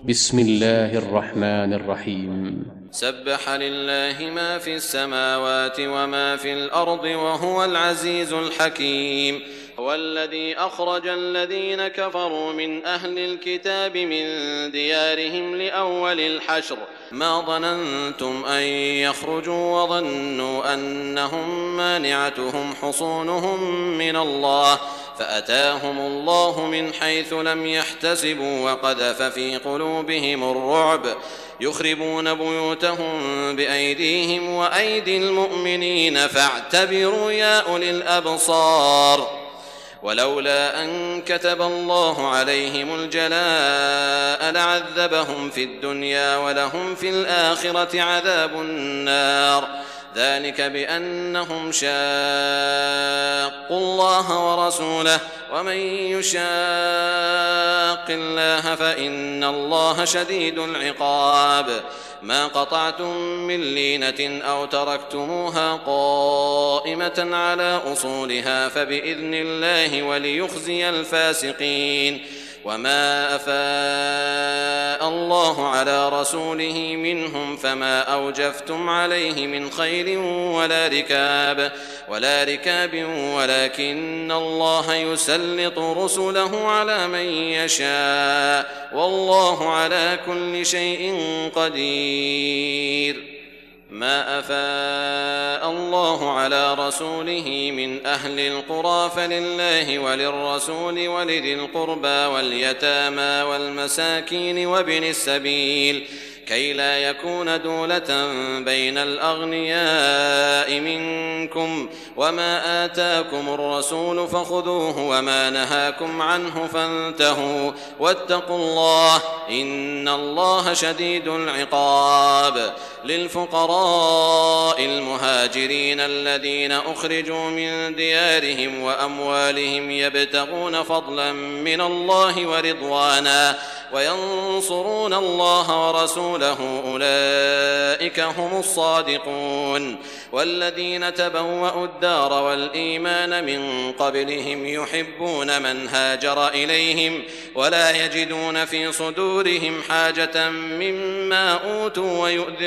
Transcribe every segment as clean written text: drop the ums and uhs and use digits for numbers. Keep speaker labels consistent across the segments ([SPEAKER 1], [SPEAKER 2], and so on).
[SPEAKER 1] بسم الله الرحمن الرحيم.
[SPEAKER 2] سبح لله ما في السماوات وما في الأرض وهو العزيز الحكيم. هو الذي أخرج الذين كفروا من أهل الكتاب من ديارهم لأول الحشر ما ظننتم أن يخرجوا وظنوا أنهم مانعتهم حصونهم من الله فأتاهم الله من حيث لم يحتسبوا وقذف في قلوبهم الرعب يخربون بيوتهم بأيديهم وأيدي المؤمنين فاعتبروا يا أولي الأبصار. ولولا أن كتب الله عليهم الجلاء لعذبهم في الدنيا ولهم في الآخرة عذاب النار ذلك بأنهم شاقوا الله ورسوله ومن يشاق الله فإن الله شديد العقاب. ما قطعتم من لينة أو تركتموها قائمة على أصولها فبإذن الله وليخزي الفاسقين. وما أفاء الله على رسوله منهم فما أوجفتم عليه من خيل ولا ركاب ولكن الله يسلط رسله على من يشاء والله على كل شيء قدير. ما أفاء الله على رسوله من أهل القرى فلله وللرسول ولذي القربى واليتامى والمساكين وابن السبيل كي لا يكون دولة بين الأغنياء منكم وما آتاكم الرسول فخذوه وما نهاكم عنه فانتهوا واتقوا الله إن الله شديد العقاب. للفقراء المهاجرين الذين أخرجوا من ديارهم وأموالهم يبتغون فضلا من الله ورضوانا وينصرون الله ورسوله أولئك هم الصادقون. والذين تبوأوا الدار والإيمان من قبلهم يحبون من هاجر إليهم ولا يجدون في صدورهم حاجة مما أوتوا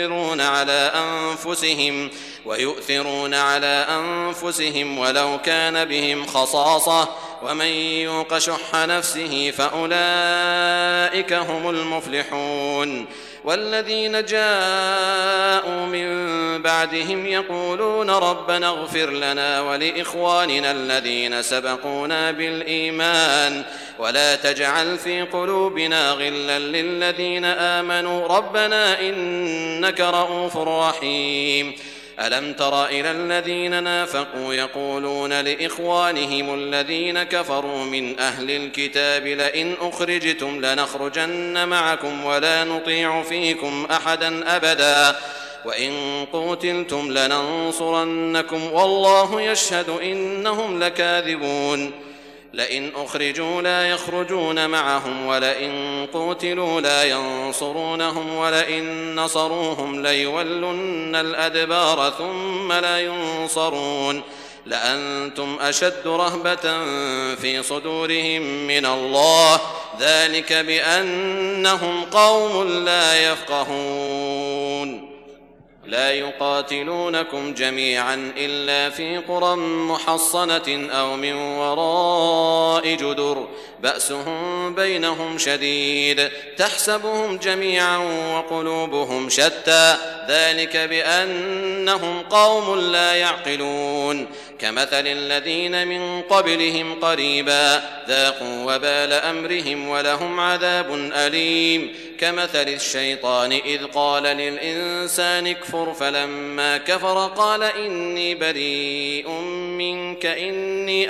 [SPEAKER 2] ويؤثرون على أنفسهم ولو كان بهم خصاصة ومن يوق شح نفسه فأولئك هم المفلحون. والذين جاءوا من بعدهم يقولون ربنا اغفر لنا ولإخواننا الذين سبقونا بالإيمان ولا تجعل في قلوبنا غلا للذين آمنوا ربنا إنك رؤوف رحيم. ألم تر إلى الذين نافقوا يقولون لإخوانهم الذين كفروا من أهل الكتاب لئن أخرجتم لنخرجن معكم ولا نطيع فيكم أحدا أبدا وإن قوتلتم لننصرنكم والله يشهد إنهم لكاذبون. لئن أخرجوا لا يخرجون معهم ولئن قوتلوا لا ينصرونهم ولئن نصروهم ليولن الأدبار ثم لا ينصرون لأنتم أشد رهبة في صدورهم من الله ذلك بأنهم قوم لا يفقهون. لا يقاتلونكم جميعا إلا في قرى محصنة أو من وراء جدر بأسهم بينهم شديد تحسبهم جميعا وقلوبهم شتى ذلك بأنهم قوم لا يعقلون. كمثل الذين من قبلهم قريبا ذاقوا وبال أمرهم ولهم عذاب أليم. كمثل الشيطان إذ قال للإنسان اكفر فلما كفر قال إني بريء منك إني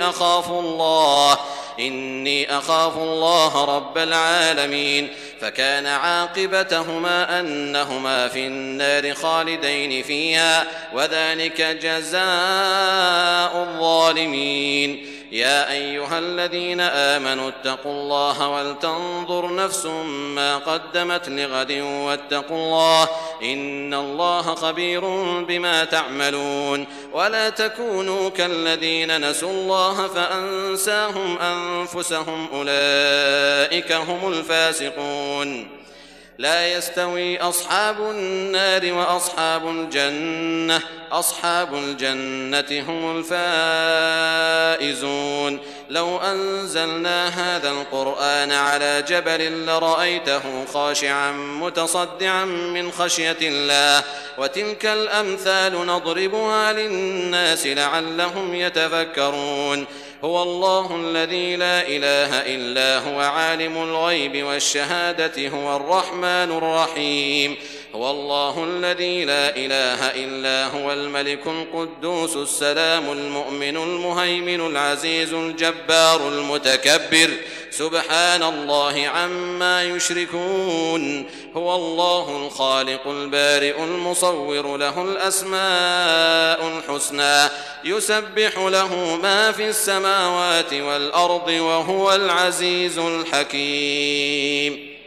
[SPEAKER 2] أخاف الله رب العالمين. فكان عاقبتهما أنهما في النار خالدين فيها وذلك جزاء الظالمين. يا أيها الذين آمنوا اتقوا الله ولتنظر نفس ما قدمت لغد واتقوا الله إن الله خبير بما تعملون. ولا تكونوا كالذين نسوا الله فأنساهم أنفسهم أولئك هم الفاسقون. لا يستوي أصحاب النار وأصحاب الجنة، أصحاب الجنة هم الفائزون. لو أنزلنا هذا القرآن على جبل لرأيته خاشعا متصدعا من خشية الله. وتلك الأمثال نضربها للناس لعلهم يتفكرون. هو الله الذي لا إله إلا هو عالم الغيب والشهادة هو الرحمن الرحيم. هو الله الذي لا إله إلا هو الملك القدوس السلام المؤمن المهيمن العزيز الجبار المتكبر. سبحان الله عما يشركون. هو الله الخالق البارئ المصور له الأسماء الحسنى يسبح له ما في السماوات والأرض وهو العزيز الحكيم.